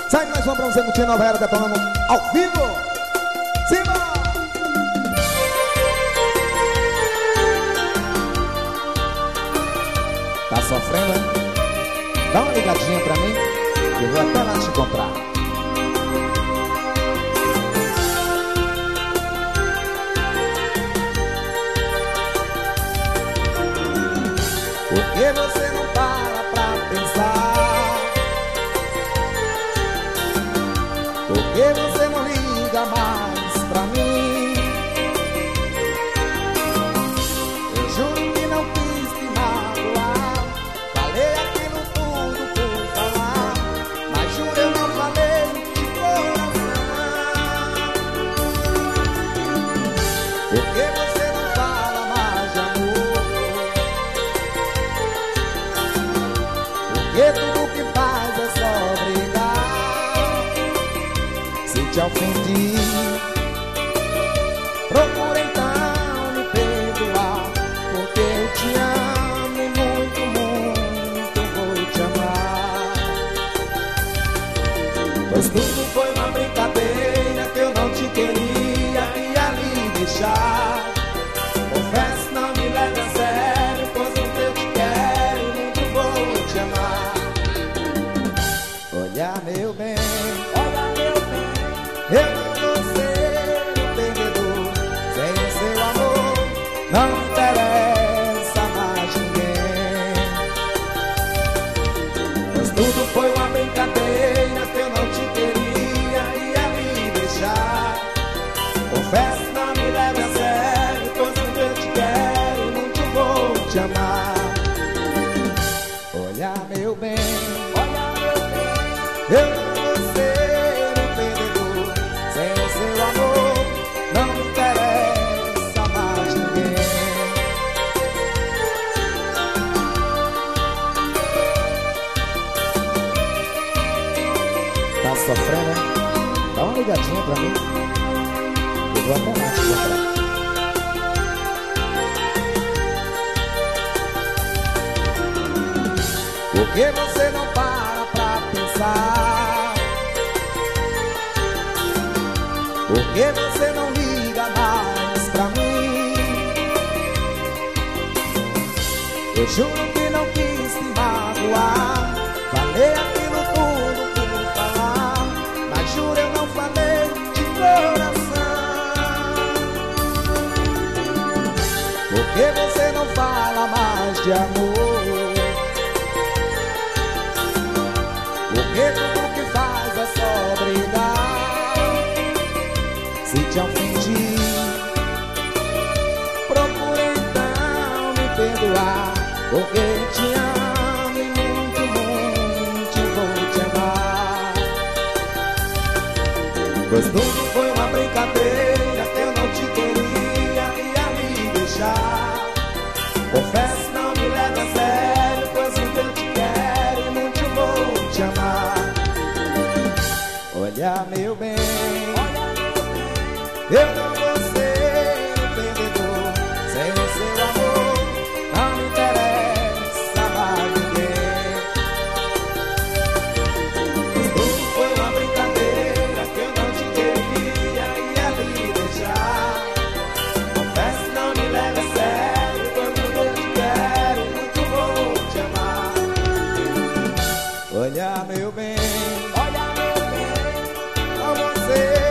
Sai mais uma pra você curtir Nova Era detonando ao vivo. Simba! Tá sofrendo, hein? Dá uma ligadinha pra mim, que eu vou até lá te encontrar. Por que você não para pra pensar? Por que você não liga mais pra mim? Eu juro que não quis te magoar. Falei aquilo tudo por falar, mas juro eu não falei de coração. Por que você não fala mais de amor? Porque tudo que faz é só brigar. Se te ofendi, procura então me perdoar. Porque eu te amo e muito, muito vou te amar. Pois tudo foi uma brincadeira que eu não te queria lhe deixar. Confesso, não me leve a sério, pois muito eu te quero e muito vou te amar. Olha meu bem, eu não vou ser um perdedor. Sem o seu amor não me interessa mais ninguém. Pois tudo foi uma brincadeira que eu não te queria lhe deixar. Confesso, não me leve a sério, pois muito eu te quero e muito vou te amar. Olha meu bem, eu não vou ser um perdedor. Sem o seu amor não me interessa mais ninguém. Tá sofrendo, hein? Dá uma ligadinha pra mim, eu vou até lá te encontrar. Por que você não para pra pensar? Por que você não liga mais pra mim? Eu juro que não quis te magoar. Falei aquilo tudo por falar, mas juro eu não falei de coração. Por que você não fala mais de amor? Porque tudo que faz é só brigar. Se te ofendi, procura então me perdoar. Porque te amo e muito, muito vou te amar. Pois tudo foi uma brincadeira que eu não te queria lhe deixar. Confesso, não me leve a sério, pois muito eu te quero e muito vou te amar. Olha meu bem, eu não vou ser um perdedor. Sem o seu amor não me interessa mais ninguém. Tudo foi uma brincadeira que eu não te queria lhe deixar. Confesso, não me leve a sério, pois muito eu te quero e muito vou te amar. Olha meu bem, não vou ser